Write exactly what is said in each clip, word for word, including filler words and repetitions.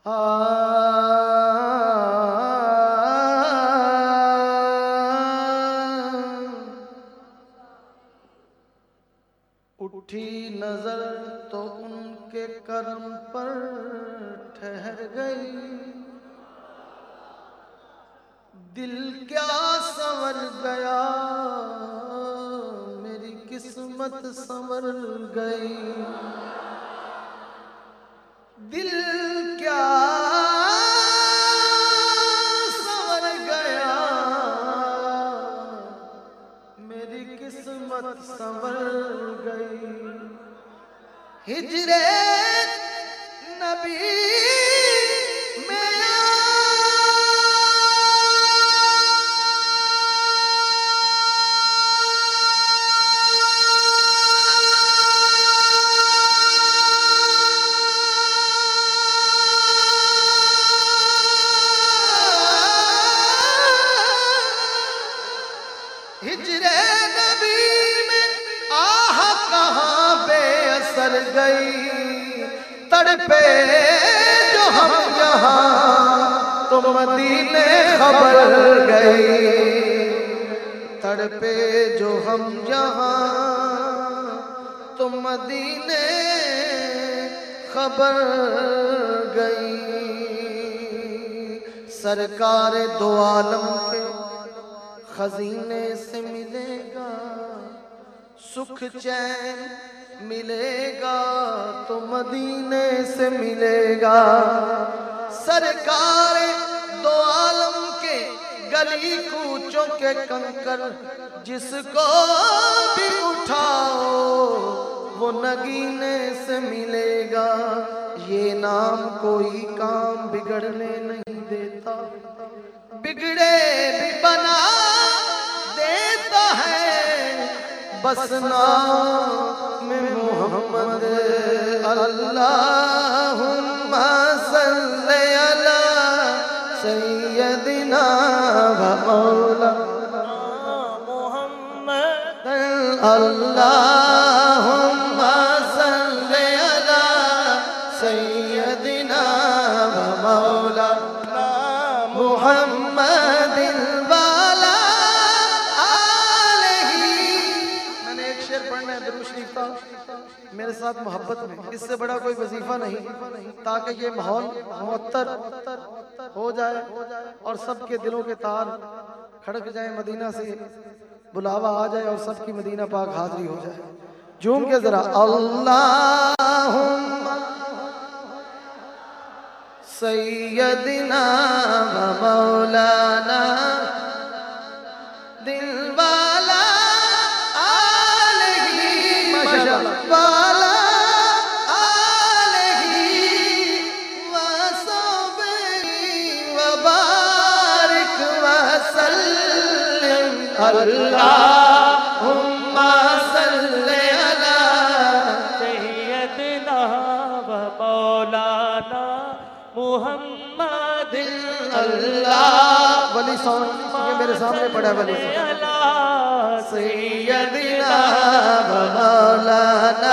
اٹھی نظر تو ان کے کرم پر ٹھہر گئی، دل کیا سنور گیا، میری قسمت سنور گئی، دل کیا سنور گیا، میری قسمت سنور گئی، ہجرے نبی میں ہجرے نبی میں آہ کہاں بے اثر گئی، تڑپے جو ہم یہاں تو مدینے خبر گئی، تڑپے جو ہم یہاں تو مدینے خبر گئی، سرکار دو عالم کے خزینے سے ملے گا، سکھ چین ملے گا تو مدینے سے ملے گا، سرکار دو عالم کے گلی کوچوں کے کنکر جس کو بھی اٹھاؤ وہ نگینے سے ملے گا، یہ نام کوئی کام بگڑنے نہیں دیتا، بگڑے بھی بنا دیتا ہے، بس نام محمد اللہم صلی علی سیدنا و مولانا محمد، اللہم صلی علی سیدنا و مولانا محمد والا آلہ۔ میں نے ایک شعر پڑھنا ہے درود شریف کا میرے ساتھ محبت میں، اس سے بڑا کوئی وظیفہ نہیں، تاکہ یہ ماحول معطر ہو جائے اور سب کے دلوں کے تار کھڑک جائیں، مدینہ سے بلاوا آ جائے اور سب کی مدینہ پاک حاضری ہو جائے۔ جھوم کے ذرا اللہم سیدنا و مولانا دل والا آلہ والا آلہ وصحبہ وبارک وسلم، اللہم صلی علی سیدنا و مولانا محمد، اللہ ولی سون یہ میرے سامنے پڑھا ولی سیدنا و مولانا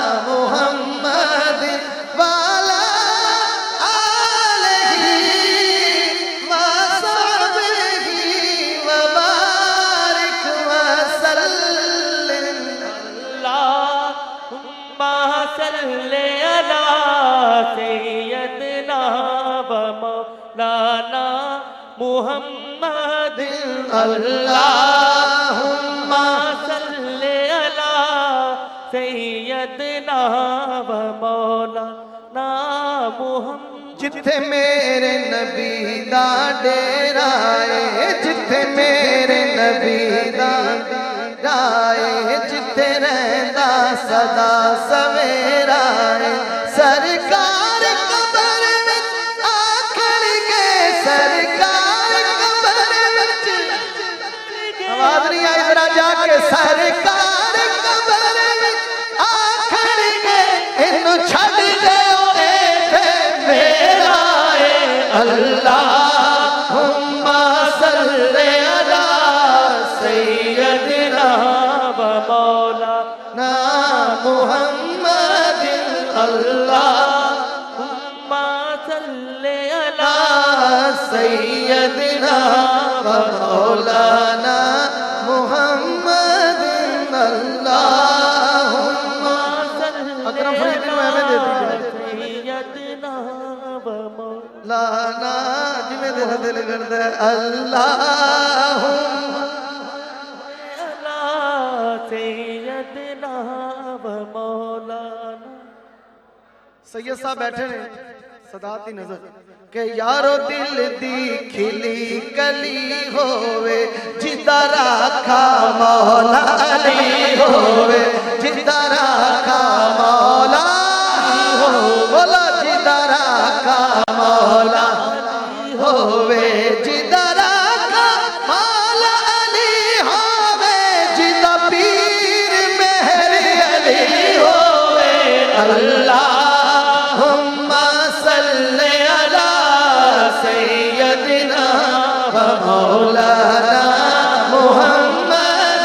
محمد والا آلہ وصحبہ وبارک وسلم، اللہم صلی علی سیدنا و مولانا محمد، اللہم صلی علی سیدنا و مولانا محمد، جتھے میرے نبی دا ڈیرا ہے، جتھے میرے نبی دا ڈیرا ہے، جتھے رہندا صدا سویرا ہے، سرکار قبر وچ آکھن گے، سرکار قبر وچ آواز نہیں آئی ذرا جا کے، سرکار قبر وچ آکھن گے اینو چھڈ دیو اے تے میرا ہے، اللہم صلی علی سیدنا و مولانا محمد، اللہم اللہم صلی سیدنا و مولانا محمد اللہم اکرم فرید کو ہمیں دے دیجئے سیدنا و لانا جی میں دل دل کرتا ہے اللہم سیدنا و مولانا. سید صاحب بیٹھے نے صداتی نظر کہ یارو دل دی کھلی کلی ہووے جدا راکھا مولا علی ہووے جدا راکھا مولا بولا جدا راکھا مولا ہووے جدا راکھا مولا علی ہووے جدا پیر مہر علی ہووے اللہم صلی علی سیدنا و مولانا محمد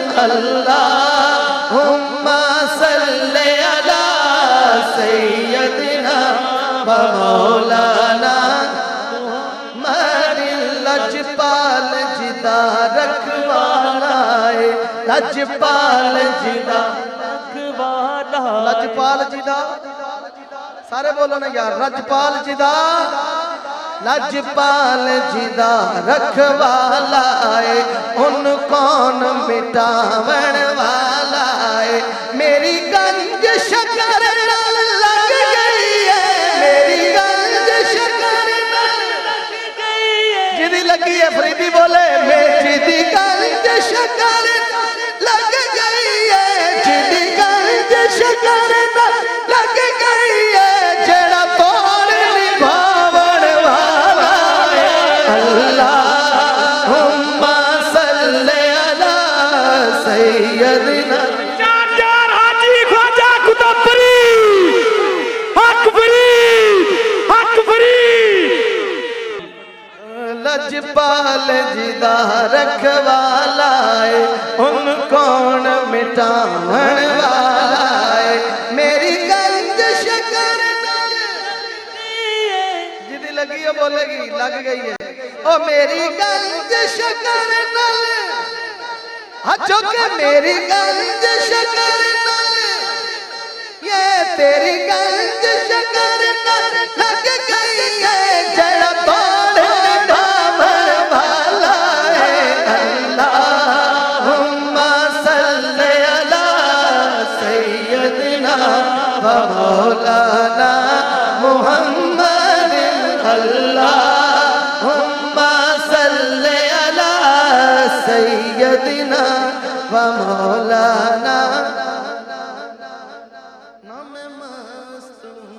اللہم صلی علی سیدنا و مولانا محمد لجپال جدا رکھوالا ہے لجپال جدا لجپال جدا سارے بولو نا یار لجپال جدا لجپال جدا رکھوالا ہے ان کون مٹاون والا ہے میری گنج شکر نال لگ گئی ہے میری گنج شکر نال لگ گئی ہے جدی لگی ہے فریدی بولے میری دی گنج شکر نال لگ گئی ہے جدی گنج شکر نال لگ گئی ہے جڑا توڑ نبھاون والا ہے اللہم صلی علی سیدنا چار چار حاجی خواجہ قطبری حق فرید حق فرید. لجپال جدا رکھوالا ہے ان کون مٹاون والا ہے میری گنج شکر نال جدی لگی ہے بولے گی لگ گئی ہے او میری گنج شکر نال ہچو کہ میری گنج شکر نال یہ تیری گنج شکر نال لگ گئی ہے جڑا توڑ نبھاون والا ہے اللہم صلی علی سیدنا و مولانا محمد اللہم صلی علی سیدنا و مولانا نہ میں مست ہوں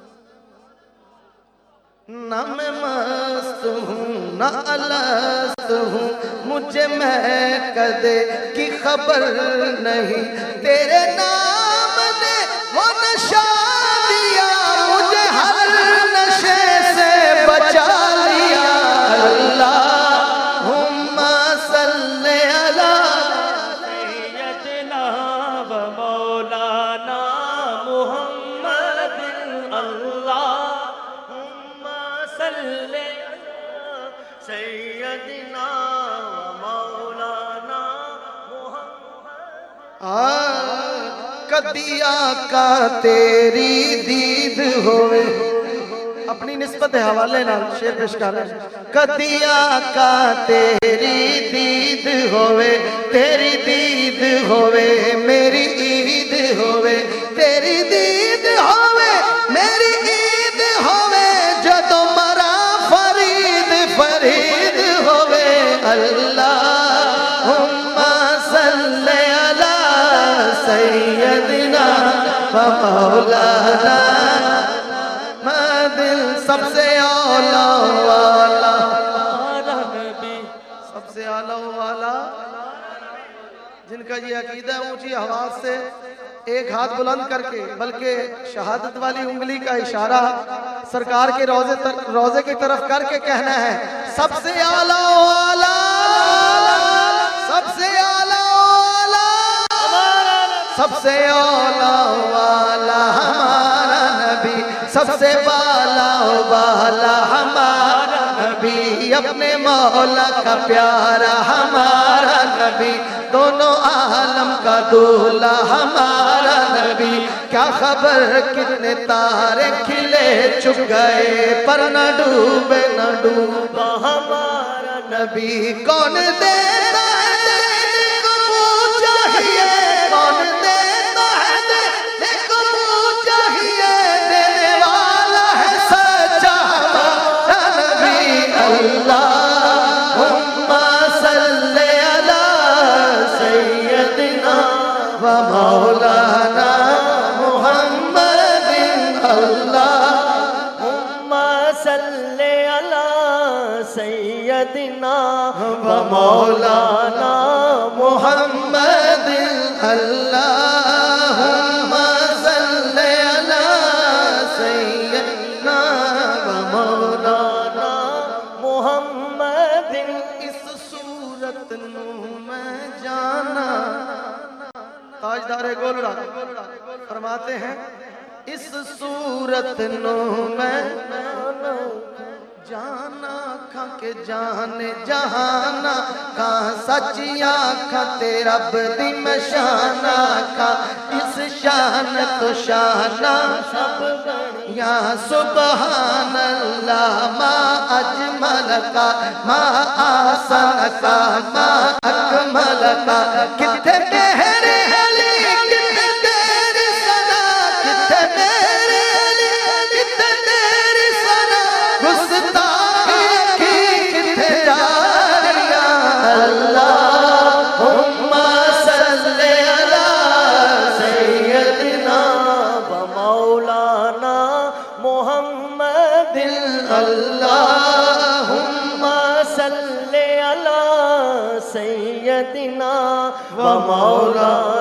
نہ میں مست ہوں نہ الست ہوں مجھے میں کدے کی خبر نہیں تیرے نام نے وہ نشہ دیا مجھے ہر نشے سے بچا لیا اللہم صلی علی سیدنا و مولانا محمد اللہم صلی سیدنا و مولانا محمد. کدی آقا تیری دید ہوئے اپنی نسبت حوالے نال شیر پیش کر رہے ہیں کدی آقا تیری دید ہوئے تیری دید ہوئے میری عید ہوئے تیری دید ہوئے میری عید ہوئے جدو مرا فرید فرید ہوئے اللہم صلی علی سیدنا و مولانا دل سب سے اولا والا سب سے اعلیٰ والا جن کا یہ عقیدہ اونچی آواز سے ایک ہاتھ بلند کر کے بلکہ شہادت والی انگلی کا اشارہ سرکار کے روزے روزے کی طرف کر کے کہنا ہے سب سے اعلیٰ والا سب سے اعلیٰ والا سب سے اعلیٰ والا ہمارا نبی سب سے بالا والا ہمارا نبی نبی اپنے مولا کا پیارا ہمارا نبی دونوں عالم کا دولا ہمارا نبی کیا خبر کتنے تارے کھلے چک گئے پر نہ ڈوبے نہ ڈوبا ہمارا نبی کون دیتا ہے دینے کو منہ چاہیے کون دیتا ہے دینے کو منہ چاہیے دینے والا ہے سچا ہمارا نبی اللہم صلی علی سیدنا و مولانا محمد اللہم صلی علی سیدنا و مولانا محمد اللہم صلی علی سیدنا و مولانا محمد اس صورت نو میں جانا تاجدار گولڑا فرماتے ہیں اس صورت نو میں جانا کھا کے جانے جہانا کہاں سچیا کھا تیرا بدی میں شانا کھا اس شان تو شانا یا سبحان اللہ ما اجمل کا ما آسان کا ما اکمل کا کتنے گہرے علی کتنے تیری ثنا کتنے میرے علی کتنے تیری ثنا گستاخی کی کتنے جاریاں اللہم صلی علی سیدنا و مولانا محمد اللہم صلی علی سیدنا و مولانا